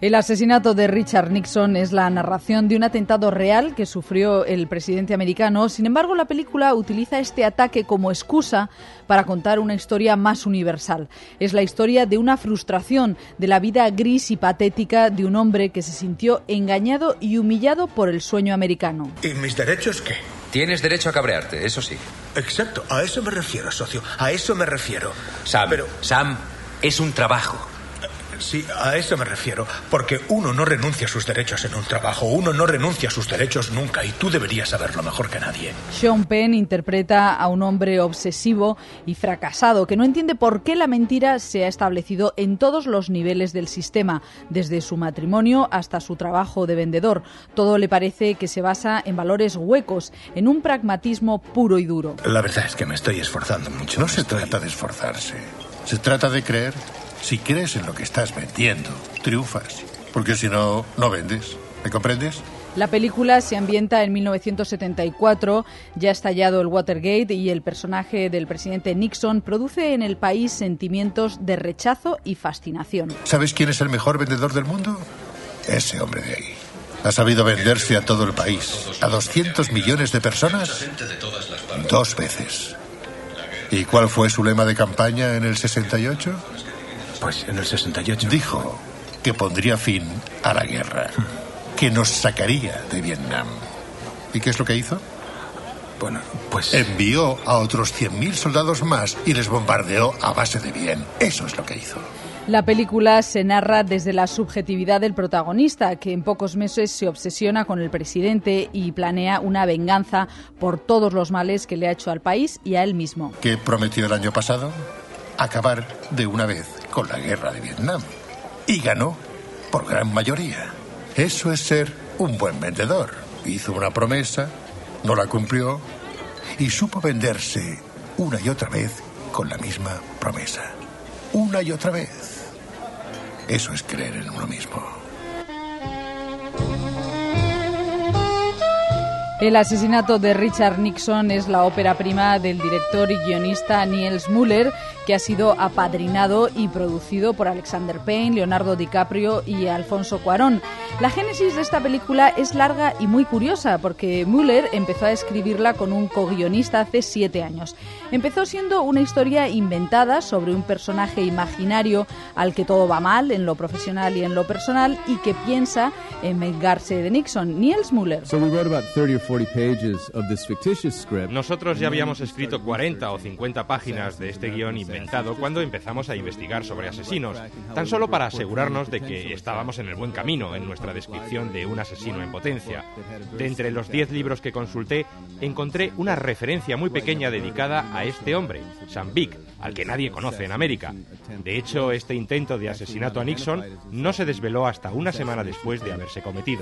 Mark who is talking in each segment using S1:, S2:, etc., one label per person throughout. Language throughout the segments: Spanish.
S1: El asesinato de Richard Nixon es la narración de un atentado real que sufrió el presidente americano. Sin embargo, la película utiliza este ataque como excusa para contar una historia más universal. Es la historia de una frustración, de la vida gris y patética de un hombre que se sintió engañado y humillado por el sueño americano.
S2: ¿Y mis derechos qué?
S3: Tienes derecho a cabrearte, eso sí.
S2: Exacto, a eso me refiero, socio. A eso me refiero.
S3: Sam, es un trabajo.
S2: Sí, a eso me refiero. Porque uno no renuncia a sus derechos en un trabajo. Uno no renuncia a sus derechos nunca. Y tú deberías saberlo mejor que nadie.
S1: Sean Penn interpreta a un hombre obsesivo y fracasado que no entiende por qué la mentira se ha establecido en todos los niveles del sistema, desde su matrimonio hasta su trabajo de vendedor. Todo le parece que se basa en valores huecos, en un pragmatismo puro y duro.
S2: La verdad es que me estoy esforzando mucho.
S4: No se trata de esforzarse. Se trata de creer. Si crees en lo que estás vendiendo, triunfas. Porque si no, no vendes. ¿Me comprendes?
S1: La película se ambienta en 1974, ya ha estallado el Watergate y el personaje del presidente Nixon produce en el país sentimientos de rechazo y fascinación.
S4: ¿Sabes quién es el mejor vendedor del mundo? Ese hombre de ahí. Ha sabido venderse a todo el país. ¿A 200 millones de personas? 2 veces. ¿Y cuál fue su lema de campaña en el 68?
S2: Pues en el 68...
S4: Dijo que pondría fin a la guerra, que nos sacaría de Vietnam. ¿Y qué es lo que hizo?
S2: Bueno, pues...
S4: Envió a otros 100.000 soldados más y les bombardeó a base de bien. Eso es lo que hizo.
S1: La película se narra desde la subjetividad del protagonista, que en pocos meses se obsesiona con el presidente y planea una venganza por todos los males que le ha hecho al país y a él mismo.
S4: ¿Qué prometió el año pasado? Acabar de una vez con la guerra de Vietnam. Y ganó por gran mayoría. Eso es ser un buen vendedor. Hizo una promesa, no la cumplió y supo venderse una y otra vez con la misma promesa. Una y otra vez. Eso es creer en uno mismo.
S1: El asesinato de Richard Nixon es la ópera prima del director y guionista Niels Müller, que ha sido apadrinado y producido por Alexander Payne, Leonardo DiCaprio y Alfonso Cuarón. La génesis de esta película es larga y muy curiosa, porque Müller empezó a escribirla con un co-guionista hace 7 años. Empezó siendo una historia inventada sobre un personaje imaginario al que todo va mal en lo profesional y en lo personal y que piensa en vengarse de Nixon. Niels Müller.
S5: Nosotros ya habíamos escrito 40 o 50 páginas de este guión inventado cuando empezamos a investigar sobre asesinos, tan solo para asegurarnos de que estábamos en el buen camino en nuestra descripción de un asesino en potencia. De entre los 10 libros que consulté, encontré una referencia muy pequeña dedicada a este hombre, Sam Beek, al que nadie conoce en América. De hecho, este intento de asesinato a Nixon no se desveló hasta una semana después de haberse cometido.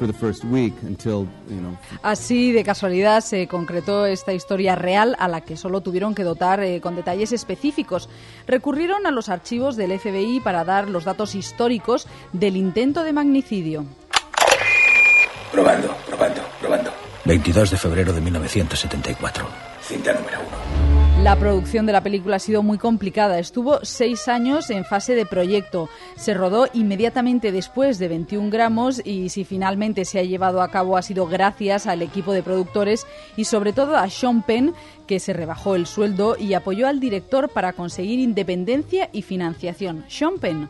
S1: Así, de casualidad, se concretó esta historia real a la que solo tuvieron que dotar con detalles específicos. Recurrieron a los archivos del FBI para dar los datos históricos del intento de magnicidio.
S2: Probando.
S6: 22 de febrero de 1974.
S2: Cinta número 1.
S1: La producción de la película ha sido muy complicada. Estuvo 6 años en fase de proyecto. Se rodó inmediatamente después de 21 gramos y si finalmente se ha llevado a cabo ha sido gracias al equipo de productores y sobre todo a Sean Penn, que se rebajó el sueldo y apoyó al director para conseguir independencia y financiación. Sean Penn.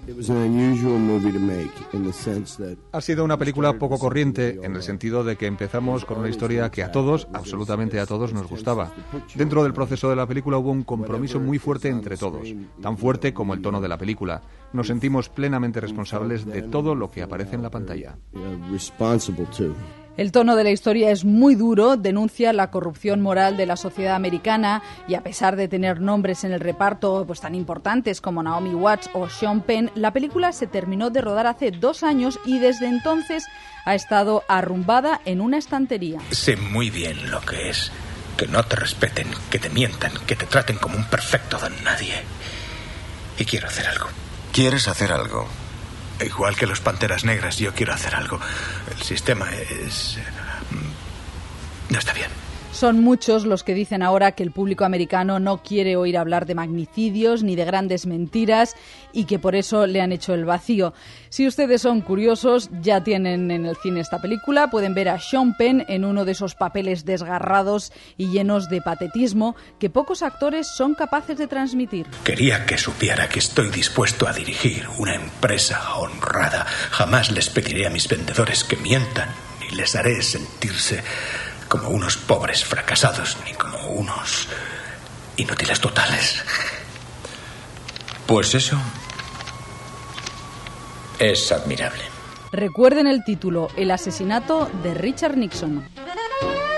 S7: Ha sido una película poco corriente en el sentido de que empezamos con una historia que a todos, absolutamente a todos, nos gustaba. Dentro del proceso de la película hubo un compromiso muy fuerte entre todos, tan fuerte como el tono de la película. Nos sentimos plenamente responsables de todo lo que aparece en la pantalla.
S1: El tono de la historia es muy duro, denuncia la corrupción moral de la sociedad americana y a pesar de tener nombres en el reparto pues tan importantes como Naomi Watts o Sean Penn, la película se terminó de rodar hace 2 años y desde entonces ha estado arrumbada en una estantería.
S2: Sé muy bien lo que es que no te respeten, que te mientan, que te traten como un perfecto don nadie. Y quiero hacer algo.
S4: ¿Quieres hacer algo?
S2: Igual que los Panteras Negras, yo quiero hacer algo. El sistema no está bien.
S1: Son muchos los que dicen ahora que el público americano no quiere oír hablar de magnicidios ni de grandes mentiras y que por eso le han hecho el vacío. Si ustedes son curiosos, ya tienen en el cine esta película. Pueden ver a Sean Penn en uno de esos papeles desgarrados y llenos de patetismo que pocos actores son capaces de transmitir.
S2: Quería que supiera que estoy dispuesto a dirigir una empresa honrada. Jamás les pediré a mis vendedores que mientan, ni les haré sentirse como unos pobres fracasados, ni como unos inútiles totales.
S3: Pues eso es admirable.
S1: Recuerden el título: El asesinato de Richard Nixon.